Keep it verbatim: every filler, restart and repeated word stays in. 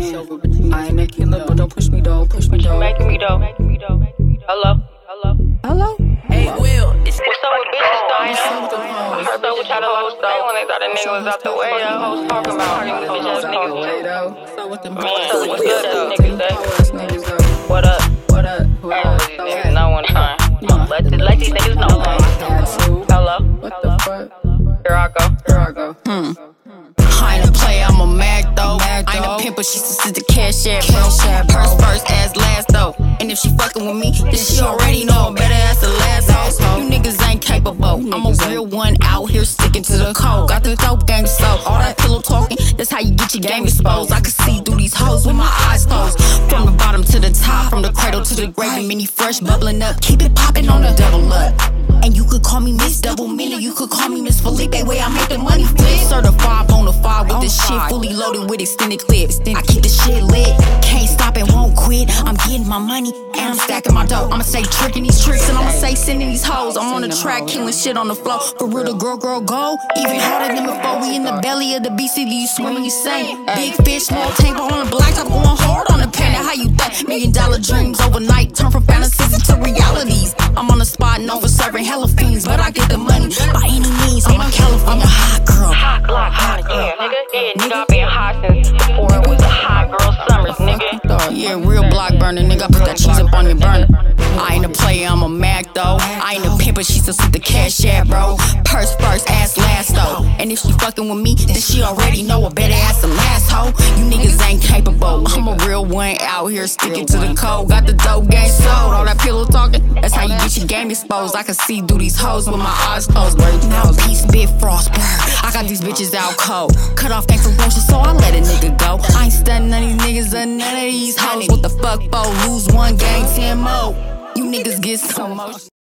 man. I ain't a killer, but don't push me though, push me though. Making me though. Hello? Hello? Hello? Hey, Will. What's up with bitches though? I heard that we tried to load though when they thought a nigga was out the way. That hoes talking about hurting these bitch ass niggas. So what the Man, what's good though, niggas say? What up? What up? What I up? ain't really niggas know one time. Let, the, let these niggas know. Hello? What the fuck? Here I go. Here I go. Hmm. I ain't a player, I'm a mag though. I ain't a pimp, but she just the cash app, bro. Purse first, ass last though. And if she fucking with me, then she already know. Better ask the last hoe. You niggas ain't capable. I'm a real one out here sticking to the code. Got the dope gang so all that pillow talking, that's how you get your game exposed. I can see through these hoes with my eyes closed. From the bottom to the top, from the cradle to the grave, mini fresh bubbling up. Keep it popping on the double up. And you could call me Miss Double Million, you could call me Miss Felipe, way I make the money flip. Certified bonafide with this shit fully loaded with extended clips. I keep the shit lit, can't stop and won't quit. I'm getting my money and I'm stacking my dough. I'ma say tricking these tricks and I'ma say sending these hoes. I'm on the track, killing shit on the floor. For real, the girl, girl, go. Even harder than before. We in the belly of the beast, you swimming, you sing. Big fish, small tank, but on the black, I'm going hard on the pen. How you think? Million dollar dreams overnight turn from fantasies into realities. I'm on the spot, known for serving hella fiends, but I get the money by any means. I'm a California hot girl. Hot Glock, hot, yeah, nigga. Yeah, nigga, I've been hot since before it was a hot girl summers, nigga. Yeah, real block burner, nigga. I put that cheese up on your burner. I ain't a player, I'm a Mac though. I ain't a pimp, but she just with the cash app, bro. Purse first, ass last though. And if she fucking with me, then she already know a better ass the last hoe. You niggas ain't capable. I'm a real one out here sticking to the code. Got the dope game sold. All that pillow talking, that's how you get your game exposed. I can see through these hoes with my eyes closed. Now peace, big frost, bird. I got these bitches out cold. Cut off gang ferocious, so I let a nigga go. I ain't stunning none of these niggas or none of these hoes. What the fuck, bo? Lose one game, ten more. You niggas get so much.